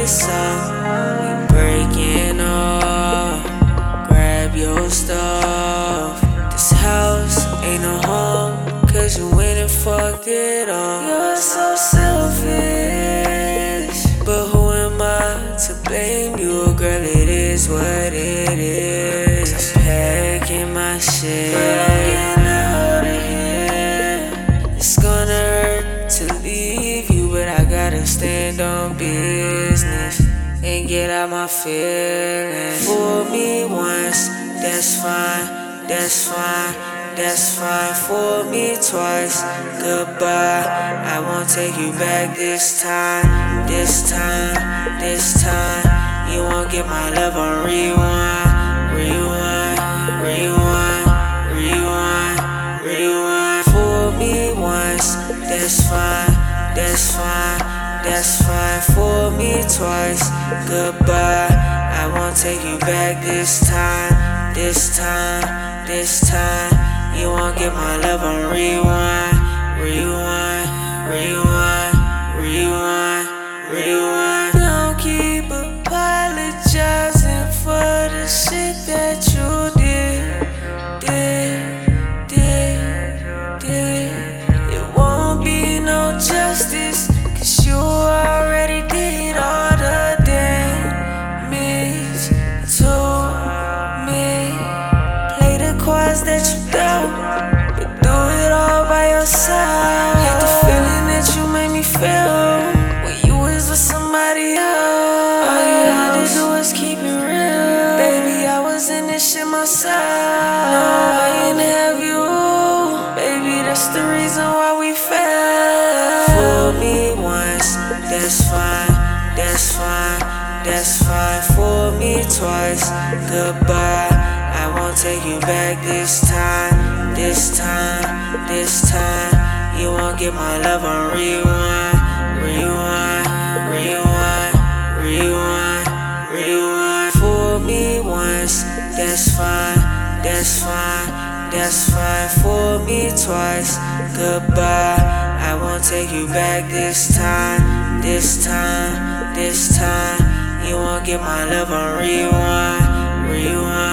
it's up, we breaking off. Grab your stuff. This house ain't no home, cause you went and fucked it up. You're so selfish, but who am I to blame you? Girl, it is what it is. I'm packing my shit, but I'm getting out of here. It's gonna hurt to leave you, but I gotta stand on business and get out my feelings. Fool me once, that's fine, that's fine, that's fine. Fool me twice, goodbye. I won't take you back this time, this time, this time. You won't get my love on rewind, rewind, rewind, rewind, rewind. Fool me once, that's fine, that's fine, that's fine. Fool me twice, goodbye. I won't take you back this time, this time, this time. You won't get my love on rewind, rewind, rewind, rewind, rewind. Don't keep apologizing for the shit that you did. It won't be no justice, cause you already did all the damage to me. Play the cards that you dealt, but do it all by yourself. Hate the feeling that you made me feel when you was with somebody else. All you had to do was keep it real. Baby, I was in this shit myself. No, I ain't have you. Baby, that's the reason why we failed. Fool me once, that's fine, that's fine, that's fine. Fool me twice, goodbye. I won't take you back this time, this time, this time. You won't get my love on rewind, rewind, rewind, rewind, rewind. Fool me once, that's fine, that's fine, that's fine. Fool me twice, goodbye. I won't take you back this time, this time, this time. You won't get my love on rewind, rewind.